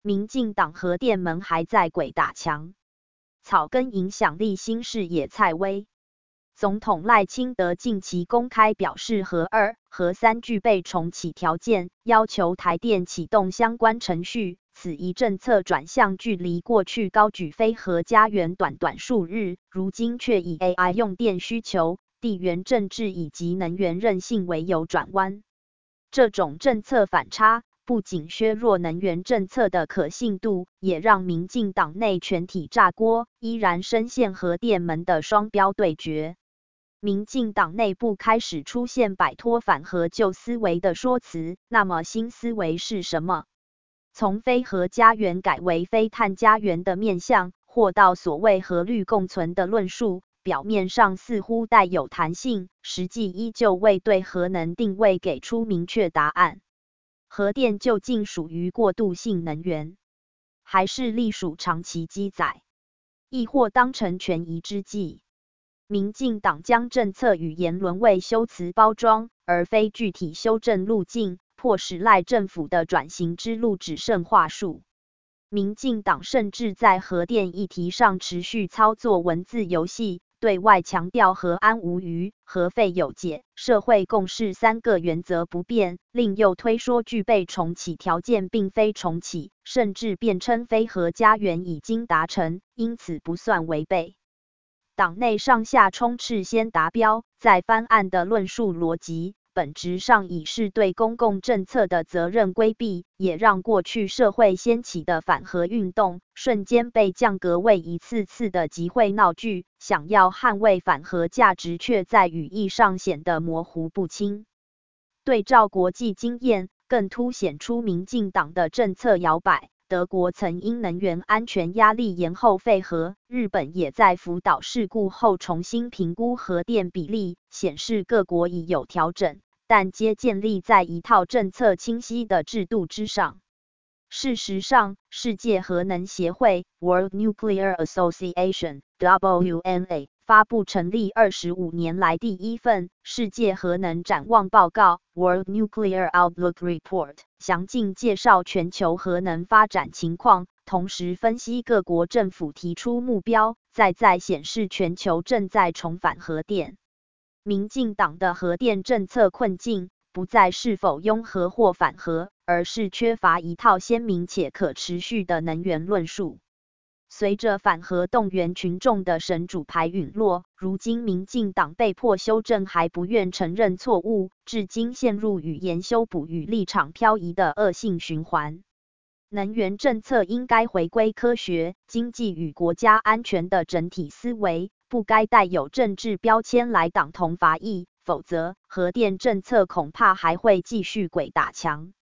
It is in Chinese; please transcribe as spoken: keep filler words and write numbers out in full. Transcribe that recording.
民进党核电门还在鬼打墙，草根影响力新视野蔡威。总统赖清德近期公开表示，核二、核三具备重启条件，要求台电启动相关程序。此一政策转向距离过去高举非核家园短短数日，如今却以 A I 用电需求、地缘政治以及能源韧性为由转弯。这种政策反差，不仅削弱能源政策的可信度，也让民进党内全体炸锅，依然深陷核电门的双标对决。民进党内部开始出现摆脱反核旧思维的说辞，那么新思维是什么？从非核家园改为非碳家园的面向，或到所谓核绿共存的论述，表面上似乎带有弹性，实际依旧未对核能定位给出明确答案。核电究竟属于过渡性能源，还是隶属长期积载，亦或当成权宜之计？民进党将政策语言沦为修辞包装，而非具体修正路径，迫使赖政府的转型之路只剩话术。民进党甚至在核电议题上持续操作文字游戏，对外强调核安无虞、核废有解、社会共识三个原则不变，另又推说具备重启条件并非重启，甚至辩称非核家园已经达成，因此不算违背。党内上下充斥先达标再翻案的论述逻辑，本质上已是对公共政策的责任规避，也让过去社会掀起的反核运动瞬间被降格为一次次的集会闹剧，想要捍卫反核价值却在语义上显得模糊不清。对照国际经验，更凸显出民进党的政策摇摆。德国曾因能源安全压力延后废核，日本也在福岛事故后重新评估核电比例，显示各国已有调整，但皆建立在一套政策清晰的制度之上。事实上，世界核能协会 （World Nuclear Association，W N A） 发布成立二十五年来第一份世界核能展望报告 （World Nuclear Outlook Report），详尽介绍全球核能发展情况，同时分析各国政府提出目标，再再显示全球正在重返核电。民进党的核电政策困境，不在是否拥核或反核，而是缺乏一套鲜明且可持续的能源论述。随着反核动员群众的神主牌陨落，如今民进党被迫修正还不愿承认错误，至今陷入语言修补与立场漂移的恶性循环。能源政策应该回归科学、经济与国家安全的整体思维，不该带有政治标签来党同伐异，否则核电政策恐怕还会继续鬼打墙。